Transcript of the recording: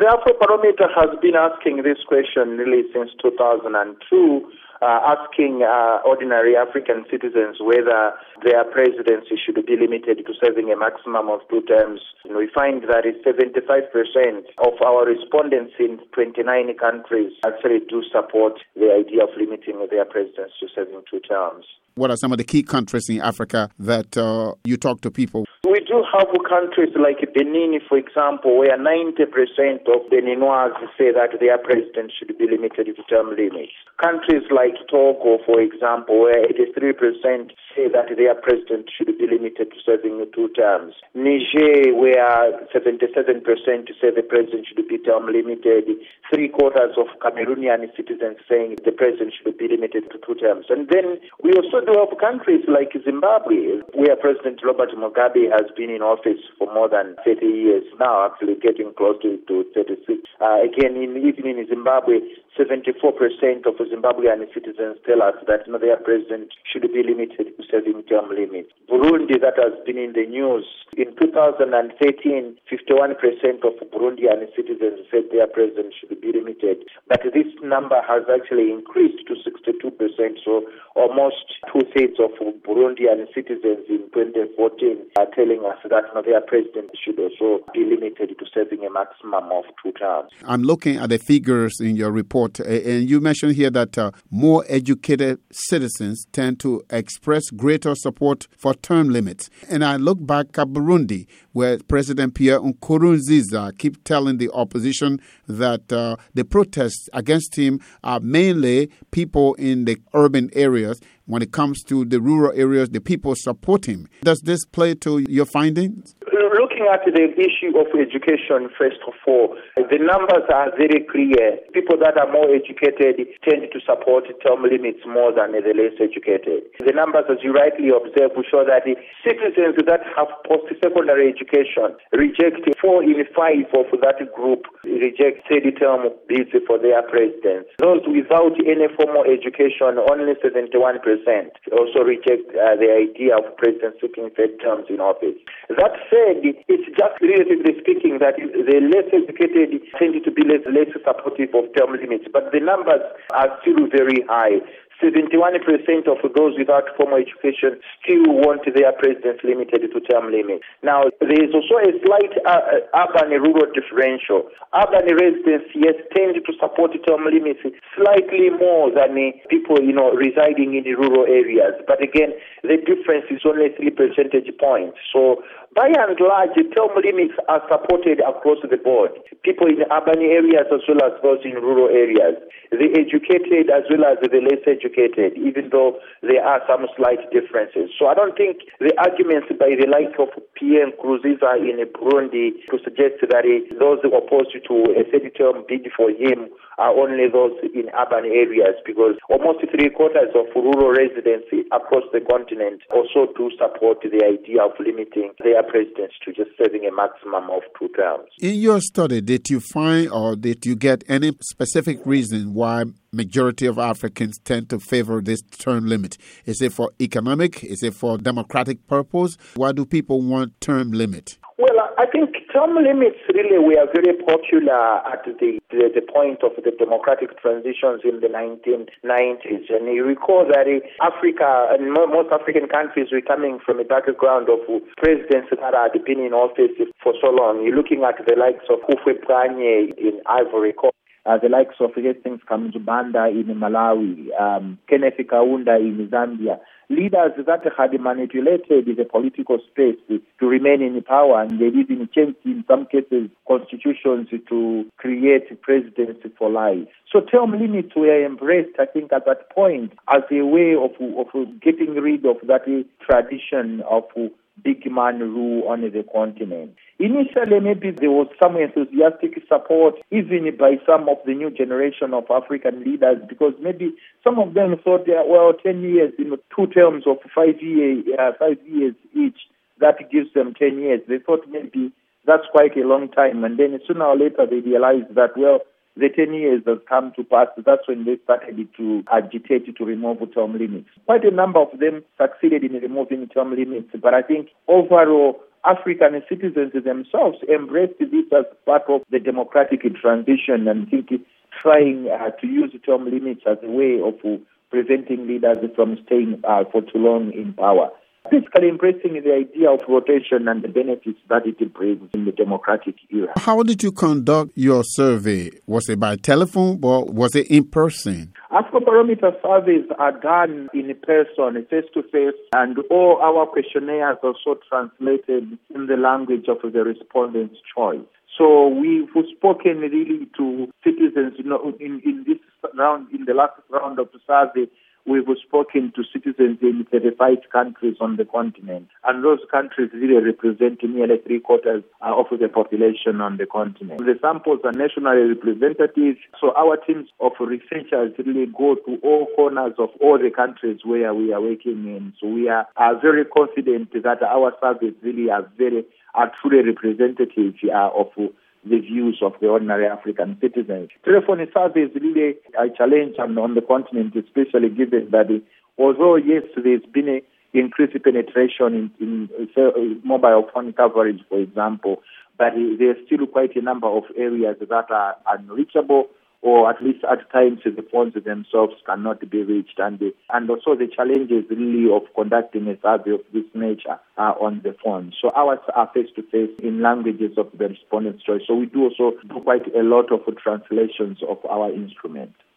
Afrobarometer has been asking this question really since 2002, asking ordinary African citizens whether their presidency should be limited to serving a maximum of 2 terms. We find that 75% of our respondents in 29 countries actually do support the idea of limiting their presidents to serving 2 terms. What are some of the key countries in Africa that you talk to people? We do have countries like Benin, for example, where 90% of Beninois say that their president should be limited to term limits. Countries like Togo, for example, where 83% say that their president should be limited to serving 2 terms. Niger, where 77% say the president should be term limited. 3/4 of Cameroonian citizens saying the president should be limited to 2 terms. And then we also do have countries like Zimbabwe, where President Robert Mugabe has been in office for more than 30 years now, actually getting close to 36. Even in Zimbabwe, 74% of Zimbabwean citizens tell us that their president should be limited to serving term limits. Burundi, that has been in the news, in 2013, 51% of Burundian citizens said their president should be limited. But this number has actually increased to 62%, so almost 2/3 of Burundian citizens in 2014 are telling us that their president should also be limited to serving a maximum of 2 terms. I'm looking at the figures in your report, and you mentioned here that more educated citizens tend to express greater support for term limits. And I look back at Burundi, where President Pierre Nkurunziza keeps telling the opposition that the protests against him are mainly people in the urban areas. When it comes to the rural areas, the people support him. Does this play to your findings? Looking at the issue of education, first of all, the numbers are very clear. People that are more educated tend to support term limits more than the less educated. The numbers, as you rightly observe, will show that the citizens that have post-secondary education reject 4 in 5 of that group, reject 30-term bids for their presidents. Those without any formal education, only 71% also reject the idea of presidents seeking 3rd terms in office. That said, it's just relatively speaking that the less educated tend to be less supportive of term limits, but the numbers are still very high. 71% of those without formal education still want their presidents limited to term limits. Now, there is also a slight urban-rural differential. Urban residents, yes, tend to support term limits slightly more than people, residing in the rural areas. But again, the difference is only 3 percentage points. So, by and large, term limits are supported across the board. People in urban areas as well as those in rural areas. The educated as well as the less educated, even though there are some slight differences. So I don't think the arguments by the like of Pierre Nkurunziza in Burundi to suggest that those opposed to a 30-term bid for him are only those in urban areas, because almost 3/4 of rural residents across the continent also do support the idea of limiting their presidents to just serving a maximum of 2 terms. In your study, did you find or did you get any specific reason why majority of Africans tend to favor this term limit? Is it for economic? Is it for democratic purpose? Why do people want term limit? Well, I think term limits really were very popular at the point of the democratic transitions in the 1990s. And you recall that Africa and most African countries were coming from a background of presidents that had been in office for so long. You're looking at the likes of Hifikepunye in Ivory Coast, the likes of Hastings Kamjubanda in Malawi, Kenneth Kaunda in Zambia. Leaders that had manipulated the political space to remain in power, and they even changed, in some cases, constitutions to create presidents for life. So term limits were embraced, I think, at that point as a way of getting rid of that tradition of big man rule on the continent. Initially, maybe there was some enthusiastic support, even by some of the new generation of African leaders, because maybe some of them thought, 10 years, 2 terms of 5 years each, that gives them 10 years. They thought maybe that's quite a long time. And then sooner or later, they realized that, the 10 years has come to pass. That's when they started to agitate to remove term limits. Quite a number of them succeeded in removing term limits, but I think overall African citizens themselves embraced this as part of the democratic transition and trying to use term limits as a way of preventing leaders from staying for too long in power. Basically embracing the idea of rotation and the benefits that it brings in the democratic era. How did you conduct your survey? Was it by telephone or was it in person? Afrobarometer surveys are done in person, face-to-face, and all our questionnaires are also translated in the language of the respondent's choice. So we've spoken really to citizens, in this round, in the last round of the survey. We've spoken to citizens in 35 countries on the continent, and those countries really represent nearly 3/4 of the population on the continent. The samples are nationally representative, so our teams of researchers really go to all corners of all the countries where we are working in. So we are very confident that our surveys really are truly representative of the views of the ordinary African citizens. Telephone surveys really a challenge on the continent, especially given that although, yes, there's been an increased penetration in mobile phone coverage, for example, but there's still quite a number of areas that are unreachable, or at least at times the phones themselves cannot be reached. And also the challenges really of conducting a survey of this nature are on the phone. So ours are face-to-face in languages of the respondent's choice. So we do also do quite a lot of translations of our instrument.